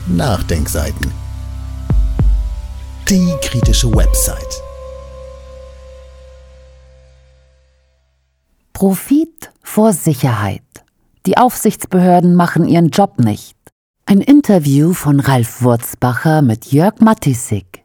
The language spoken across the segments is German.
Nachdenkseiten. Die kritische Website. Profit vor Sicherheit. Die Aufsichtsbehörden machen ihren Job nicht. Ein Interview von Ralf Wurzbacher mit Jörg Matisik.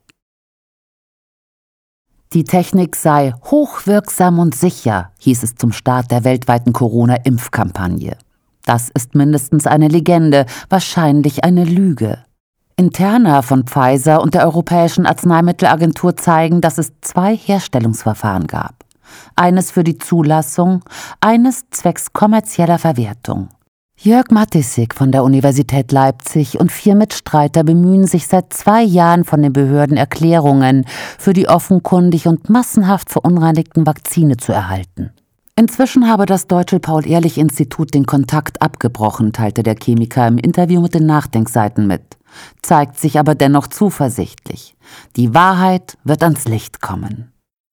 Die Technik sei hochwirksam und sicher, hieß es zum Start der weltweiten Corona-Impfkampagne. Das ist mindestens eine Legende, wahrscheinlich eine Lüge. Interna von Pfizer und der Europäischen Arzneimittelagentur zeigen, dass es 2 Herstellungsverfahren gab. Eines für die Zulassung, eines zwecks kommerzieller Verwertung. Jörg Matisik von der Universität Leipzig und 4 Mitstreiter bemühen sich seit 2 Jahren von den Behörden Erklärungen für die offenkundig und massenhaft verunreinigten Vakzine zu erhalten. Inzwischen habe das Deutsche Paul-Ehrlich-Institut den Kontakt abgebrochen, teilte der Chemiker im Interview mit den Nachdenkseiten mit, zeigt sich aber dennoch zuversichtlich. Die Wahrheit wird ans Licht kommen.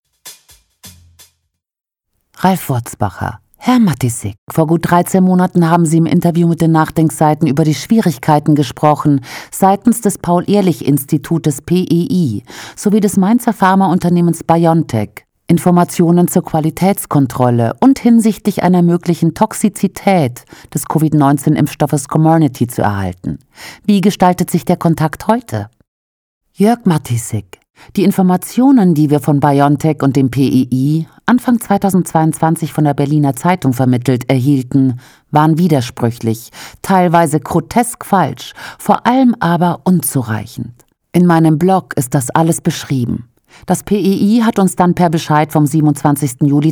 Ralf Wurzbacher. Herr Matisik, vor gut 13 Monaten haben Sie im Interview mit den Nachdenkseiten über die Schwierigkeiten gesprochen, seitens des Paul-Ehrlich-Institutes PEI sowie des Mainzer Pharmaunternehmens BioNTech Informationen zur Qualitätskontrolle und hinsichtlich einer möglichen Toxizität des Covid-19-Impfstoffes Comirnaty zu erhalten. Wie gestaltet sich der Kontakt heute? Jörg Matisik. Die Informationen, die wir von BioNTech und dem PEI Anfang 2022 von der Berliner Zeitung vermittelt erhielten, waren widersprüchlich, teilweise grotesk falsch, vor allem aber unzureichend. In meinem Blog ist das alles beschrieben. Das PEI hat uns dann per Bescheid vom 27. Juli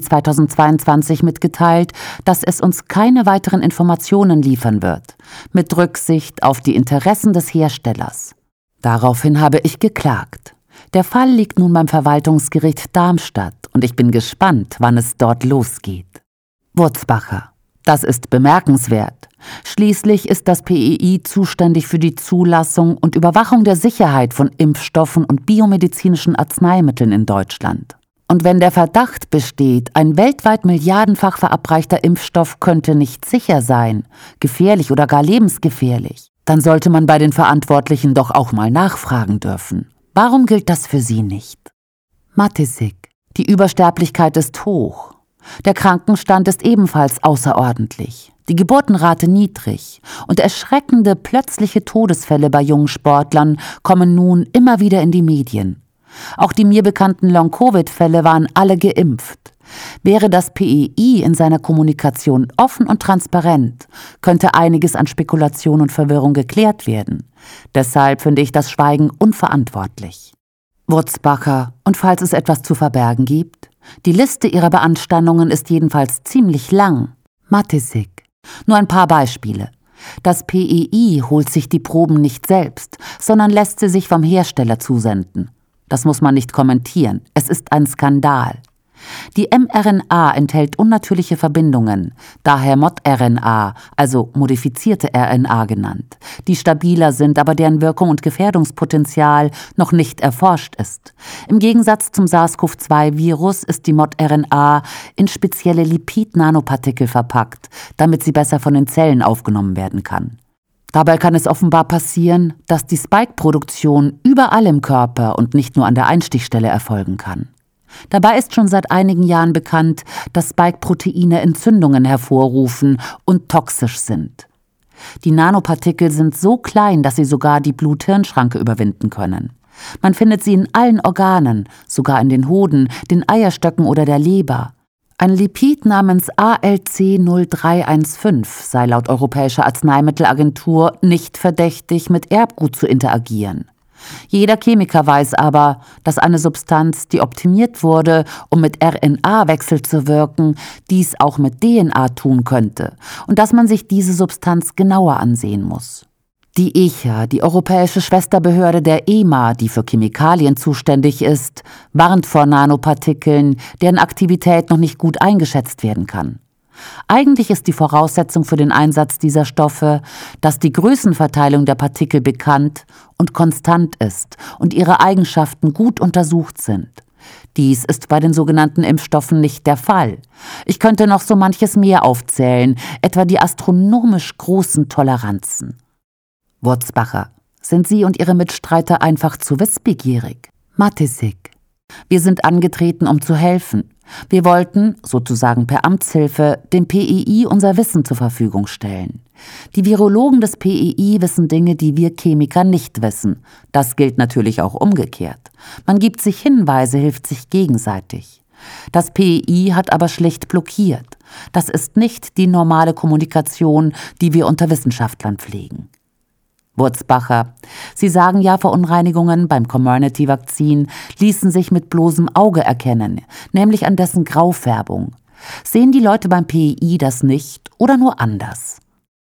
2022 mitgeteilt, dass es uns keine weiteren Informationen liefern wird, mit Rücksicht auf die Interessen des Herstellers. Daraufhin habe ich geklagt. Der Fall liegt nun beim Verwaltungsgericht Darmstadt und ich bin gespannt, wann es dort losgeht. Wurzbacher. Das ist bemerkenswert. Schließlich ist das PEI zuständig für die Zulassung und Überwachung der Sicherheit von Impfstoffen und biomedizinischen Arzneimitteln in Deutschland. Und wenn der Verdacht besteht, ein weltweit milliardenfach verabreichter Impfstoff könnte nicht sicher sein, gefährlich oder gar lebensgefährlich, dann sollte man bei den Verantwortlichen doch auch mal nachfragen dürfen. Warum gilt das für Sie nicht? Matisik. Die Übersterblichkeit ist hoch. Der Krankenstand ist ebenfalls außerordentlich. Die Geburtenrate niedrig und erschreckende plötzliche Todesfälle bei jungen Sportlern kommen nun immer wieder in die Medien. Auch die mir bekannten Long-Covid-Fälle waren alle geimpft. Wäre das PEI in seiner Kommunikation offen und transparent, könnte einiges an Spekulation und Verwirrung geklärt werden. Deshalb finde ich das Schweigen unverantwortlich. Wurzbacher, und falls es etwas zu verbergen gibt? Die Liste ihrer Beanstandungen ist jedenfalls ziemlich lang. Matisik. Nur ein paar Beispiele. Das PEI holt sich die Proben nicht selbst, sondern lässt sie sich vom Hersteller zusenden. Das muss man nicht kommentieren. Es ist ein Skandal. Die mRNA enthält unnatürliche Verbindungen, daher Mod-RNA, also modifizierte RNA genannt, die stabiler sind, aber deren Wirkung und Gefährdungspotenzial noch nicht erforscht ist. Im Gegensatz zum SARS-CoV-2-Virus ist die Mod-RNA in spezielle Lipid-Nanopartikel verpackt, damit sie besser von den Zellen aufgenommen werden kann. Dabei kann es offenbar passieren, dass die Spike-Produktion überall im Körper und nicht nur an der Einstichstelle erfolgen kann. Dabei ist schon seit einigen Jahren bekannt, dass Spike-Proteine Entzündungen hervorrufen und toxisch sind. Die Nanopartikel sind so klein, dass sie sogar die Blut-Hirn-Schranke überwinden können. Man findet sie in allen Organen, sogar in den Hoden, den Eierstöcken oder der Leber. Ein Lipid namens ALC0315 sei laut Europäischer Arzneimittelagentur nicht verdächtig, mit Erbgut zu interagieren. Jeder Chemiker weiß aber, dass eine Substanz, die optimiert wurde, um mit RNA-Wechsel zu wirken, dies auch mit DNA tun könnte und dass man sich diese Substanz genauer ansehen muss. Die ECHA, die europäische Schwesterbehörde der EMA, die für Chemikalien zuständig ist, warnt vor Nanopartikeln, deren Aktivität noch nicht gut eingeschätzt werden kann. Eigentlich ist die Voraussetzung für den Einsatz dieser Stoffe, dass die Größenverteilung der Partikel bekannt und konstant ist und ihre Eigenschaften gut untersucht sind. Dies ist bei den sogenannten Impfstoffen nicht der Fall. Ich könnte noch so manches mehr aufzählen, etwa die astronomisch großen Toleranzen. Wurzbacher: Sind Sie und Ihre Mitstreiter einfach zu wissbegierig? Matisik: Wir sind angetreten, um zu helfen. Wir wollten, sozusagen per Amtshilfe, dem PEI unser Wissen zur Verfügung stellen. Die Virologen des PEI wissen Dinge, die wir Chemiker nicht wissen. Das gilt natürlich auch umgekehrt. Man gibt sich Hinweise, hilft sich gegenseitig. Das PEI hat aber schlicht blockiert. Das ist nicht die normale Kommunikation, die wir unter Wissenschaftlern pflegen. Wurzbacher: Sie sagen ja, Verunreinigungen beim Comirnaty-Vakzin ließen sich mit bloßem Auge erkennen, nämlich an dessen Graufärbung. Sehen die Leute beim PEI das nicht oder nur anders?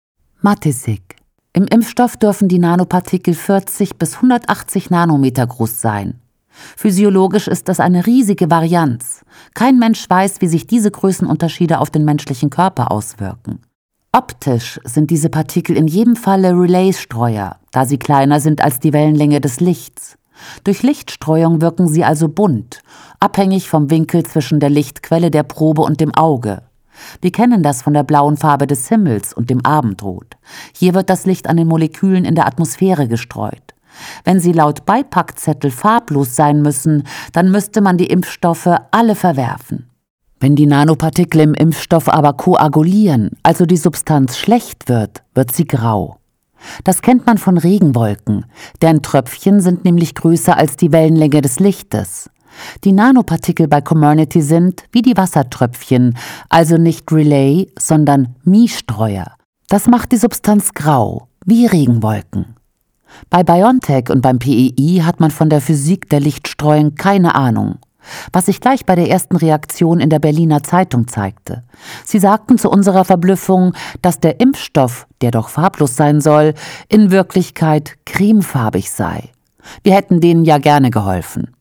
Matisik: Im Impfstoff dürfen die Nanopartikel 40 bis 180 Nanometer groß sein. Physiologisch ist das eine riesige Varianz. Kein Mensch weiß, wie sich diese Größenunterschiede auf den menschlichen Körper auswirken. Optisch sind diese Partikel in jedem Falle Relay-Streuer, da sie kleiner sind als die Wellenlänge des Lichts. Durch Lichtstreuung wirken sie also bunt, abhängig vom Winkel zwischen der Lichtquelle der Probe und dem Auge. Wir kennen das von der blauen Farbe des Himmels und dem Abendrot. Hier wird das Licht an den Molekülen in der Atmosphäre gestreut. Wenn sie laut Beipackzettel farblos sein müssen, dann müsste man die Impfstoffe alle verwerfen. Wenn die Nanopartikel im Impfstoff aber koagulieren, also die Substanz schlecht wird, wird sie grau. Das kennt man von Regenwolken, deren Tröpfchen sind nämlich größer als die Wellenlänge des Lichtes. Die Nanopartikel bei Comirnaty sind wie die Wassertröpfchen, also nicht Relay, sondern Mie-Streuer. Das macht die Substanz grau, wie Regenwolken. Bei BioNTech und beim PEI hat man von der Physik der Lichtstreuung keine Ahnung, was sich gleich bei der ersten Reaktion in der Berliner Zeitung zeigte. Sie sagten zu unserer Verblüffung, dass der Impfstoff, der doch farblos sein soll, in Wirklichkeit cremefarbig sei. Wir hätten denen ja gerne geholfen.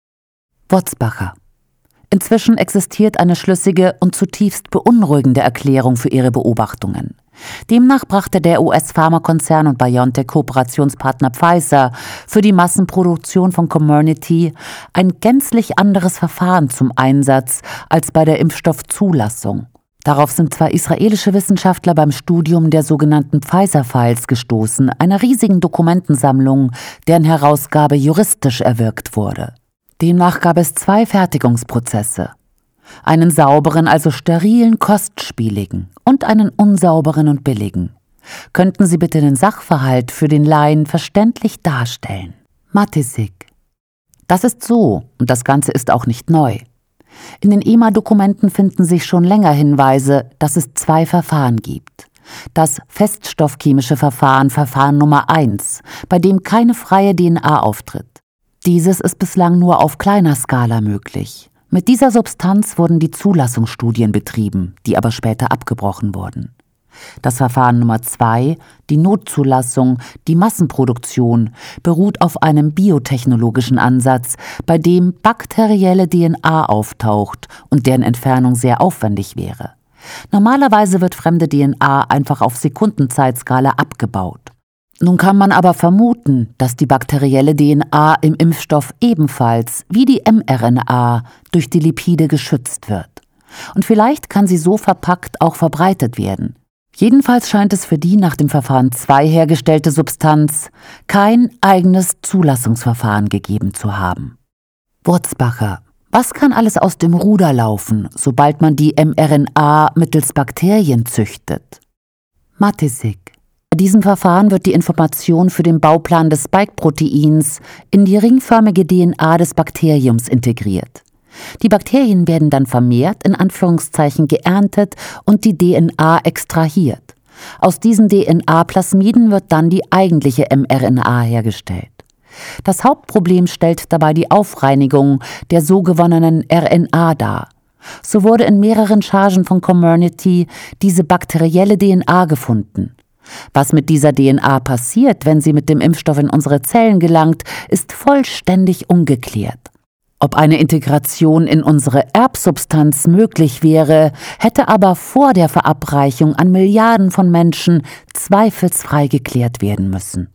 Wurzbacher: Inzwischen existiert eine schlüssige und zutiefst beunruhigende Erklärung für Ihre Beobachtungen. Demnach brachte der US-Pharmakonzern und BioNTech-Kooperationspartner Pfizer für die Massenproduktion von Comirnaty ein gänzlich anderes Verfahren zum Einsatz als bei der Impfstoffzulassung. Darauf sind zwei israelische Wissenschaftler beim Studium der sogenannten Pfizer-Files gestoßen, einer riesigen Dokumentensammlung, deren Herausgabe juristisch erwirkt wurde. Demnach gab es zwei Fertigungsprozesse: einen sauberen, also sterilen, kostspieligen und einen unsauberen und billigen. Könnten Sie bitte den Sachverhalt für den Laien verständlich darstellen? Matisik: Das ist so, und das Ganze ist auch nicht neu. In den EMA-Dokumenten finden sich schon länger Hinweise, dass es zwei Verfahren gibt. Das feststoffchemische Verfahren, Verfahren Nummer 1, bei dem keine freie DNA auftritt. Dieses ist bislang nur auf kleiner Skala möglich. Mit dieser Substanz wurden die Zulassungsstudien betrieben, die aber später abgebrochen wurden. Das Verfahren Nummer 2, die Notzulassung, die Massenproduktion, beruht auf einem biotechnologischen Ansatz, bei dem bakterielle DNA auftaucht und deren Entfernung sehr aufwendig wäre. Normalerweise wird fremde DNA einfach auf Sekundenzeitskala abgebaut. Nun kann man aber vermuten, dass die bakterielle DNA im Impfstoff ebenfalls, wie die mRNA, durch die Lipide geschützt wird. Und vielleicht kann sie so verpackt auch verbreitet werden. Jedenfalls scheint es für die nach dem Verfahren 2 hergestellte Substanz kein eigenes Zulassungsverfahren gegeben zu haben. Wurzbacher: Was kann alles aus dem Ruder laufen, sobald man die mRNA mittels Bakterien züchtet? Matisik: Bei diesem Verfahren wird die Information für den Bauplan des Spike-Proteins in die ringförmige DNA des Bakteriums integriert. Die Bakterien werden dann vermehrt, in Anführungszeichen geerntet und die DNA extrahiert. Aus diesen DNA-Plasmiden wird dann die eigentliche mRNA hergestellt. Das Hauptproblem stellt dabei die Aufreinigung der so gewonnenen RNA dar. So wurde in mehreren Chargen von Comirnaty diese bakterielle DNA gefunden. Was mit dieser DNA passiert, wenn sie mit dem Impfstoff in unsere Zellen gelangt, ist vollständig ungeklärt. Ob eine Integration in unsere Erbsubstanz möglich wäre, hätte aber vor der Verabreichung an Milliarden von Menschen zweifelsfrei geklärt werden müssen.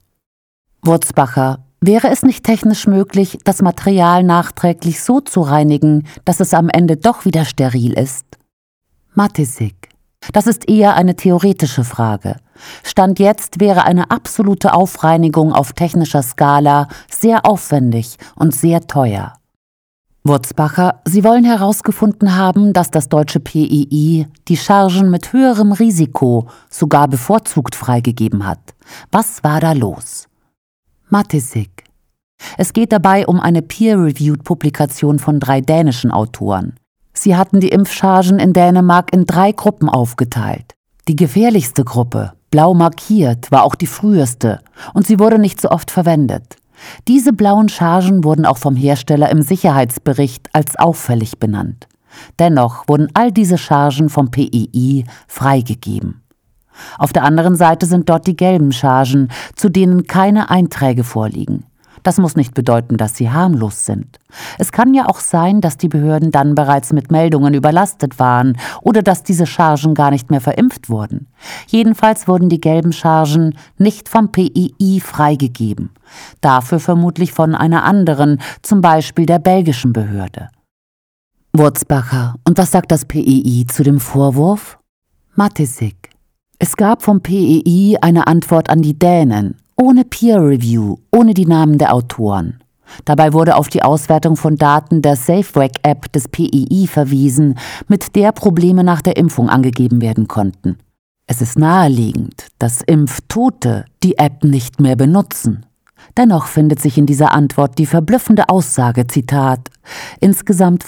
Wurzbacher: Wäre es nicht technisch möglich, das Material nachträglich so zu reinigen, dass es am Ende doch wieder steril ist? Matisik: Das ist eher eine theoretische Frage. Stand jetzt wäre eine absolute Aufreinigung auf technischer Skala sehr aufwendig und sehr teuer. Wurzbacher, Sie wollen herausgefunden haben, dass das deutsche PEI die Chargen mit höherem Risiko sogar bevorzugt freigegeben hat. Was war da los? Matisik. Es geht dabei um eine peer-reviewed Publikation von 3 dänischen Autoren. Sie hatten die Impfchargen in Dänemark in 3 Gruppen aufgeteilt. Die gefährlichste Gruppe, blau markiert, war auch die früheste und sie wurde nicht so oft verwendet. Diese blauen Chargen wurden auch vom Hersteller im Sicherheitsbericht als auffällig benannt. Dennoch wurden all diese Chargen vom PEI freigegeben. Auf der anderen Seite sind dort die gelben Chargen, zu denen keine Einträge vorliegen. Das muss nicht bedeuten, dass sie harmlos sind. Es kann ja auch sein, dass die Behörden dann bereits mit Meldungen überlastet waren oder dass diese Chargen gar nicht mehr verimpft wurden. Jedenfalls wurden die gelben Chargen nicht vom PEI freigegeben. Dafür vermutlich von einer anderen, zum Beispiel der belgischen Behörde. Wurzbacher, und was sagt das PEI zu dem Vorwurf? Matisik. Es gab vom PEI eine Antwort an die Dänen. Ohne Peer Review, ohne die Namen der Autoren. Dabei wurde auf die Auswertung von Daten der SafeWack-App des PEI verwiesen, mit der Probleme nach der Impfung angegeben werden konnten. Es ist naheliegend, dass Impftote die App nicht mehr benutzen. Dennoch findet sich in dieser Antwort die verblüffende Aussage, Zitat, insgesamt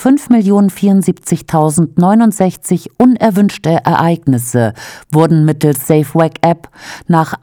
5.074.069 unerwünschte Ereignisse wurden mittels SafeWack-App nach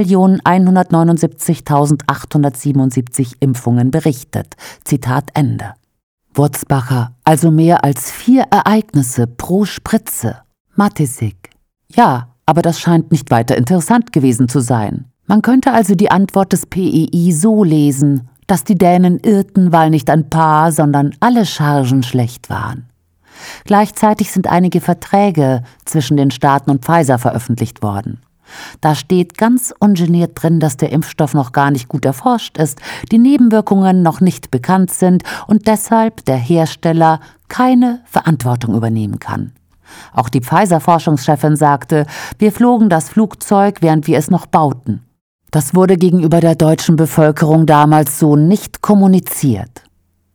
1.179.877 Impfungen berichtet. Zitat Ende. Wurzbacher, also mehr als 4 Ereignisse pro Spritze. Matisik. Ja, aber das scheint nicht weiter interessant gewesen zu sein. Man könnte also die Antwort des PEI so lesen, dass die Dänen irrten, weil nicht ein paar, sondern alle Chargen schlecht waren. Gleichzeitig sind einige Verträge zwischen den Staaten und Pfizer veröffentlicht worden. Da steht ganz ungeniert drin, dass der Impfstoff noch gar nicht gut erforscht ist, die Nebenwirkungen noch nicht bekannt sind und deshalb der Hersteller keine Verantwortung übernehmen kann. Auch die Pfizer-Forschungschefin sagte, wir flogen das Flugzeug, während wir es noch bauten. Das wurde gegenüber der deutschen Bevölkerung damals so nicht kommuniziert.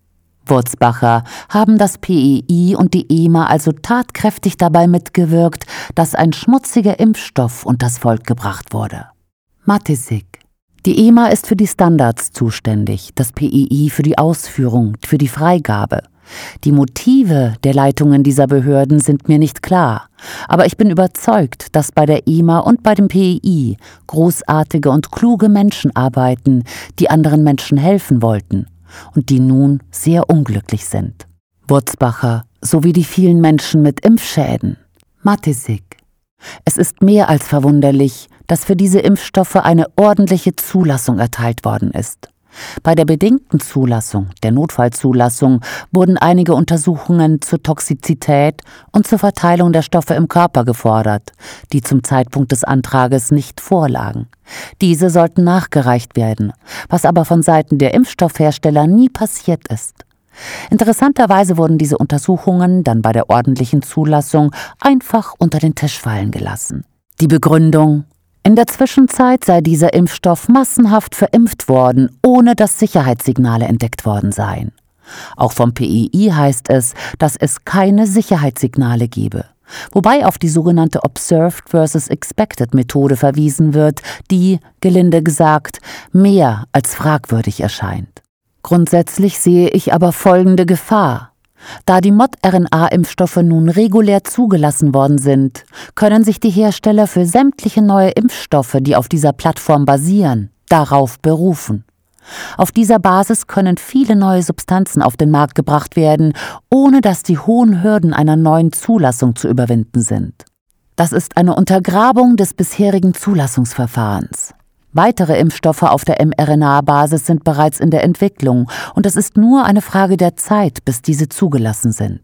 Wurzbacher, haben das PEI und die EMA also tatkräftig dabei mitgewirkt, dass ein schmutziger Impfstoff unters Volk gebracht wurde. Matisik. Die EMA ist für die Standards zuständig, das PEI für die Ausführung, für die Freigabe. Die Motive der Leitungen dieser Behörden sind mir nicht klar, aber ich bin überzeugt, dass bei der EMA und bei dem PEI großartige und kluge Menschen arbeiten, die anderen Menschen helfen wollten und die nun sehr unglücklich sind. Wurzbacher, sowie die vielen Menschen mit Impfschäden. Matisik. Es ist mehr als verwunderlich, dass für diese Impfstoffe eine ordentliche Zulassung erteilt worden ist. Bei der bedingten Zulassung, der Notfallzulassung, wurden einige Untersuchungen zur Toxizität und zur Verteilung der Stoffe im Körper gefordert, die zum Zeitpunkt des Antrages nicht vorlagen. Diese sollten nachgereicht werden, was aber von Seiten der Impfstoffhersteller nie passiert ist. Interessanterweise wurden diese Untersuchungen dann bei der ordentlichen Zulassung einfach unter den Tisch fallen gelassen. Die Begründung: In der Zwischenzeit sei dieser Impfstoff massenhaft verimpft worden, ohne dass Sicherheitssignale entdeckt worden seien. Auch vom PEI heißt es, dass es keine Sicherheitssignale gebe, wobei auf die sogenannte Observed versus Expected Methode verwiesen wird, die, gelinde gesagt, mehr als fragwürdig erscheint. Grundsätzlich sehe ich aber folgende Gefahr. Da die Mod-RNA-Impfstoffe nun regulär zugelassen worden sind, können sich die Hersteller für sämtliche neue Impfstoffe, die auf dieser Plattform basieren, darauf berufen. Auf dieser Basis können viele neue Substanzen auf den Markt gebracht werden, ohne dass die hohen Hürden einer neuen Zulassung zu überwinden sind. Das ist eine Untergrabung des bisherigen Zulassungsverfahrens. Weitere Impfstoffe auf der mRNA-Basis sind bereits in der Entwicklung und es ist nur eine Frage der Zeit, bis diese zugelassen sind.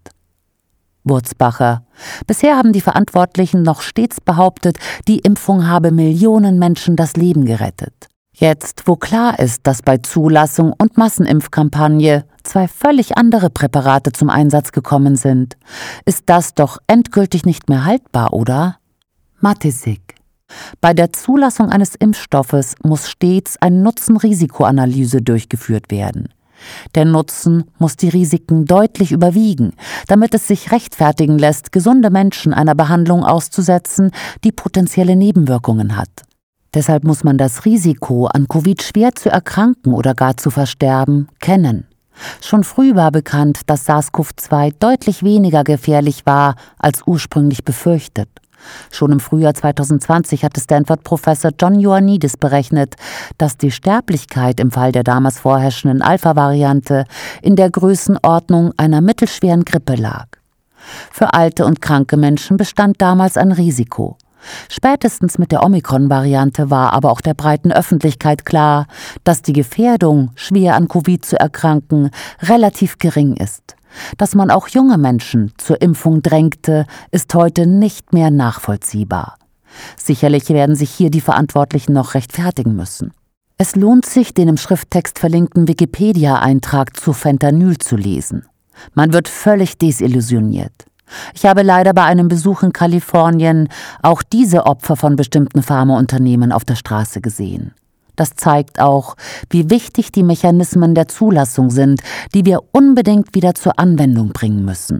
Wurzbacher: Bisher haben die Verantwortlichen noch stets behauptet, die Impfung habe Millionen Menschen das Leben gerettet. Jetzt, wo klar ist, dass bei Zulassung und Massenimpfkampagne 2 völlig andere Präparate zum Einsatz gekommen sind, ist das doch endgültig nicht mehr haltbar, oder? Matisik: Bei der Zulassung eines Impfstoffes muss stets eine Nutzen-Risiko-Analyse durchgeführt werden. Der Nutzen muss die Risiken deutlich überwiegen, damit es sich rechtfertigen lässt, gesunde Menschen einer Behandlung auszusetzen, die potenzielle Nebenwirkungen hat. Deshalb muss man das Risiko, an Covid schwer zu erkranken oder gar zu versterben, kennen. Schon früh war bekannt, dass SARS-CoV-2 deutlich weniger gefährlich war als ursprünglich befürchtet. Schon im Frühjahr 2020 hatte Stanford-Professor John Ioannidis berechnet, dass die Sterblichkeit im Fall der damals vorherrschenden Alpha-Variante in der Größenordnung einer mittelschweren Grippe lag. Für alte und kranke Menschen bestand damals ein Risiko. Spätestens mit der Omikron-Variante war aber auch der breiten Öffentlichkeit klar, dass die Gefährdung, schwer an Covid zu erkranken, relativ gering ist. Dass man auch junge Menschen zur Impfung drängte, ist heute nicht mehr nachvollziehbar. Sicherlich werden sich hier die Verantwortlichen noch rechtfertigen müssen. Es lohnt sich, den im Schrifttext verlinkten Wikipedia-Eintrag zu Fentanyl zu lesen. Man wird völlig desillusioniert. Ich habe leider bei einem Besuch in Kalifornien auch diese Opfer von bestimmten Pharmaunternehmen auf der Straße gesehen. Das zeigt auch, wie wichtig die Mechanismen der Zulassung sind, die wir unbedingt wieder zur Anwendung bringen müssen.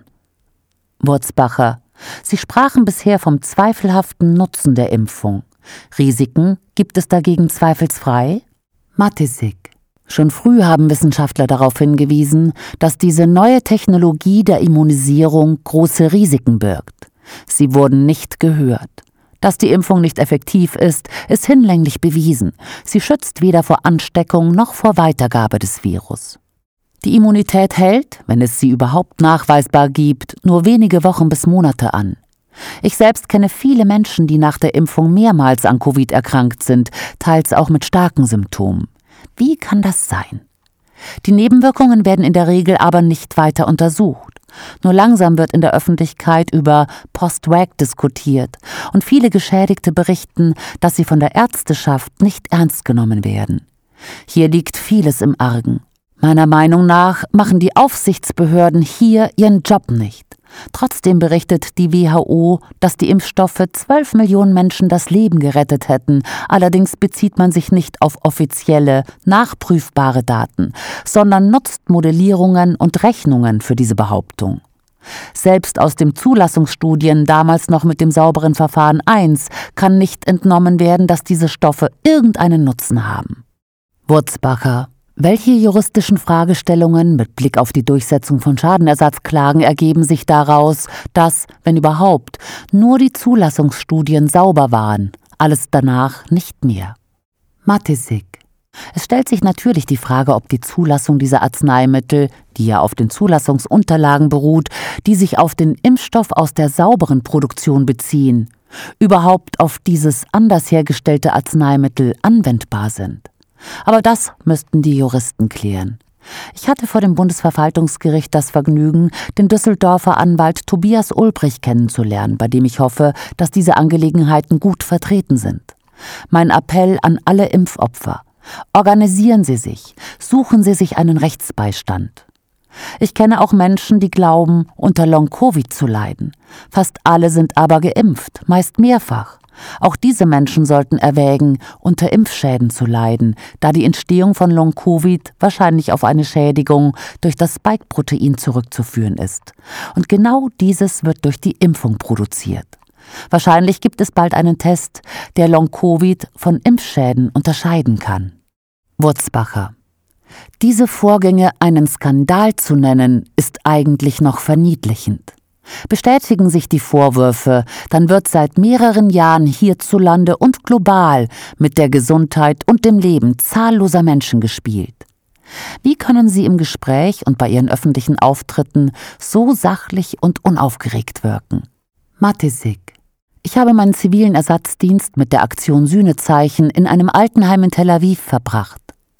Wurzbacher: Sie sprachen bisher vom zweifelhaften Nutzen der Impfung. Risiken gibt es dagegen zweifelsfrei? Matisik: Schon früh haben Wissenschaftler darauf hingewiesen, dass diese neue Technologie der Immunisierung große Risiken birgt. Sie wurden nicht gehört. Dass die Impfung nicht effektiv ist, ist hinlänglich bewiesen. Sie schützt weder vor Ansteckung noch vor Weitergabe des Virus. Die Immunität hält, wenn es sie überhaupt nachweisbar gibt, nur wenige Wochen bis Monate an. Ich selbst kenne viele Menschen, die nach der Impfung mehrmals an Covid erkrankt sind, teils auch mit starken Symptomen. Wie kann das sein? Die Nebenwirkungen werden in der Regel aber nicht weiter untersucht. Nur langsam wird in der Öffentlichkeit über Post-Vac diskutiert und viele Geschädigte berichten, dass sie von der Ärzteschaft nicht ernst genommen werden. Hier liegt vieles im Argen. Meiner Meinung nach machen die Aufsichtsbehörden hier ihren Job nicht. Trotzdem berichtet die WHO, dass die Impfstoffe 12 Millionen Menschen das Leben gerettet hätten. Allerdings bezieht man sich nicht auf offizielle, nachprüfbare Daten, sondern nutzt Modellierungen und Rechnungen für diese Behauptung. Selbst aus den Zulassungsstudien, damals noch mit dem sauberen Verfahren 1, kann nicht entnommen werden, dass diese Stoffe irgendeinen Nutzen haben. Wurzbacher: Welche juristischen Fragestellungen mit Blick auf die Durchsetzung von Schadenersatzklagen ergeben sich daraus, dass, wenn überhaupt, nur die Zulassungsstudien sauber waren, alles danach nicht mehr? Matisik: Es stellt sich natürlich die Frage, ob die Zulassung dieser Arzneimittel, die ja auf den Zulassungsunterlagen beruht, die sich auf den Impfstoff aus der sauberen Produktion beziehen, überhaupt auf dieses anders hergestellte Arzneimittel anwendbar sind. Aber das müssten die Juristen klären. Ich hatte vor dem Bundesverwaltungsgericht das Vergnügen, den Düsseldorfer Anwalt Tobias Ulbrich kennenzulernen, bei dem ich hoffe, dass diese Angelegenheiten gut vertreten sind. Mein Appell an alle Impfopfer: Organisieren Sie sich, suchen Sie sich einen Rechtsbeistand. Ich kenne auch Menschen, die glauben, unter Long-Covid zu leiden. Fast alle sind aber geimpft, meist mehrfach. Auch diese Menschen sollten erwägen, unter Impfschäden zu leiden, da die Entstehung von Long-Covid wahrscheinlich auf eine Schädigung durch das Spike-Protein zurückzuführen ist. Und genau dieses wird durch die Impfung produziert. Wahrscheinlich gibt es bald einen Test, der Long-Covid von Impfschäden unterscheiden kann. Wurzbacher: Diese Vorgänge einen Skandal zu nennen, ist eigentlich noch verniedlichend. Bestätigen sich die Vorwürfe, dann wird seit mehreren Jahren hierzulande und global mit der Gesundheit und dem Leben zahlloser Menschen gespielt. Wie können Sie im Gespräch und bei Ihren öffentlichen Auftritten so sachlich und unaufgeregt wirken? Matisik: Ich habe meinen zivilen Ersatzdienst mit der Aktion Sühnezeichen in einem Altenheim in Tel Aviv verbracht.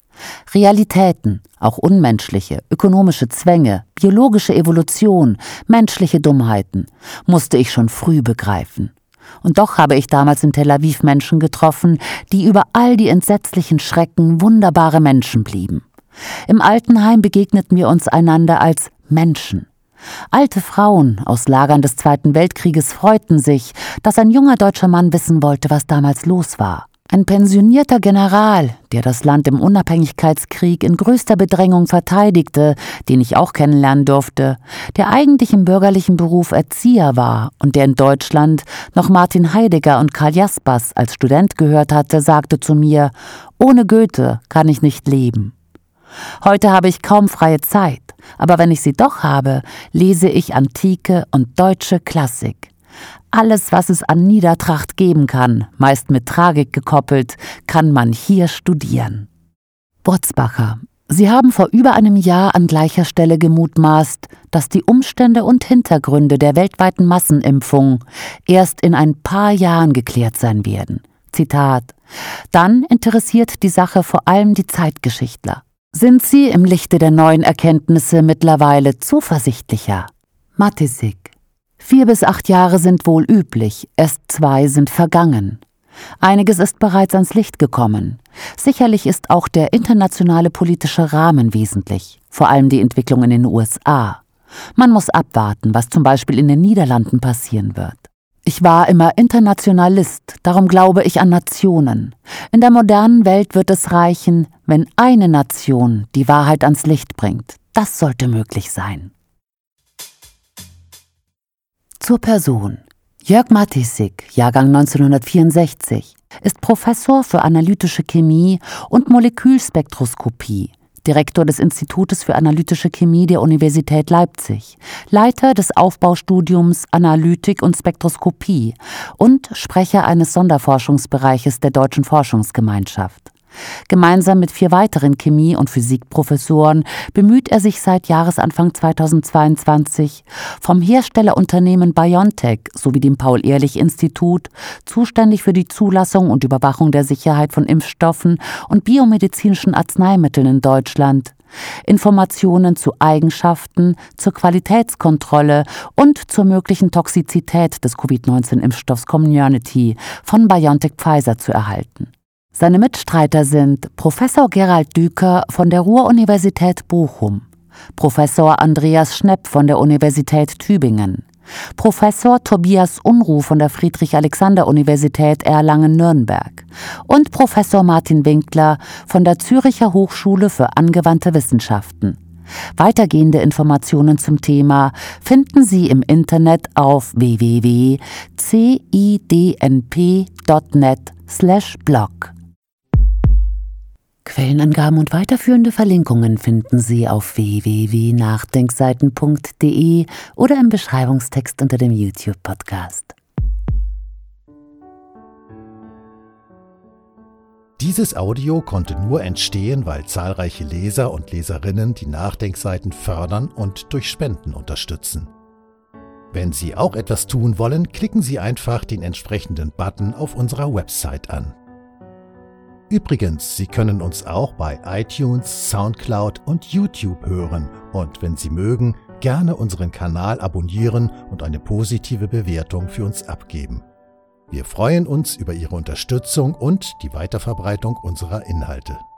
Realitäten, auch unmenschliche, ökonomische Zwänge, biologische Evolution, menschliche Dummheiten, musste ich schon früh begreifen. Und doch habe ich damals in Tel Aviv Menschen getroffen, die über all die entsetzlichen Schrecken wunderbare Menschen blieben. Im Altenheim begegneten wir uns einander als Menschen. Alte Frauen aus Lagern des Zweiten Weltkrieges freuten sich, dass ein junger deutscher Mann wissen wollte, was damals los war. Ein pensionierter General, der das Land im Unabhängigkeitskrieg in größter Bedrängung verteidigte, den ich auch kennenlernen durfte, der eigentlich im bürgerlichen Beruf Erzieher war und der in Deutschland noch Martin Heidegger und Karl Jaspers als Student gehört hatte, sagte zu mir: „Ohne Goethe kann ich nicht leben." Heute habe ich kaum freie Zeit, aber wenn ich sie doch habe, lese ich antike und deutsche Klassik. Alles, was es an Niedertracht geben kann, meist mit Tragik gekoppelt, kann man hier studieren. Wurzbacher: Sie haben vor über einem Jahr an gleicher Stelle gemutmaßt, dass die Umstände und Hintergründe der weltweiten Massenimpfung erst in ein paar Jahren geklärt sein werden. Zitat: „Dann interessiert die Sache vor allem die Zeitgeschichtler. Sind Sie im Lichte der neuen Erkenntnisse mittlerweile zuversichtlicher?" Matisik: 4 bis 8 Jahre sind wohl üblich, erst 2 sind vergangen. Einiges ist bereits ans Licht gekommen. Sicherlich ist auch der internationale politische Rahmen wesentlich, vor allem die Entwicklung in den USA. Man muss abwarten, was zum Beispiel in den Niederlanden passieren wird. Ich war immer Internationalist, darum glaube ich an Nationen. In der modernen Welt wird es reichen, wenn eine Nation die Wahrheit ans Licht bringt. Das sollte möglich sein. Zur Person: Jörg Matisik, Jahrgang 1964, ist Professor für analytische Chemie und Molekülspektroskopie, Direktor des Institutes für analytische Chemie der Universität Leipzig, Leiter des Aufbaustudiums Analytik und Spektroskopie und Sprecher eines Sonderforschungsbereiches der Deutschen Forschungsgemeinschaft. Gemeinsam mit 4 weiteren Chemie- und Physikprofessoren bemüht er sich seit Jahresanfang 2022, vom Herstellerunternehmen BioNTech sowie dem Paul-Ehrlich-Institut, zuständig für die Zulassung und Überwachung der Sicherheit von Impfstoffen und biomedizinischen Arzneimitteln in Deutschland, Informationen zu Eigenschaften, zur Qualitätskontrolle und zur möglichen Toxizität des Covid-19-Impfstoffs Comirnaty von BioNTech-Pfizer zu erhalten. Seine Mitstreiter sind Professor Gerald Düker von der Ruhr-Universität Bochum, Professor Andreas Schnepp von der Universität Tübingen, Professor Tobias Unruh von der Friedrich-Alexander-Universität Erlangen-Nürnberg und Professor Martin Winkler von der Züricher Hochschule für angewandte Wissenschaften. Weitergehende Informationen zum Thema finden Sie im Internet auf www.cidnp.net/blog. Quellenangaben und weiterführende Verlinkungen finden Sie auf www.nachdenkseiten.de oder im Beschreibungstext unter dem YouTube-Podcast. Dieses Audio konnte nur entstehen, weil zahlreiche Leser und Leserinnen die Nachdenkseiten fördern und durch Spenden unterstützen. Wenn Sie auch etwas tun wollen, klicken Sie einfach den entsprechenden Button auf unserer Website an. Übrigens, Sie können uns auch bei iTunes, Soundcloud und YouTube hören und wenn Sie mögen, gerne unseren Kanal abonnieren und eine positive Bewertung für uns abgeben. Wir freuen uns über Ihre Unterstützung und die Weiterverbreitung unserer Inhalte.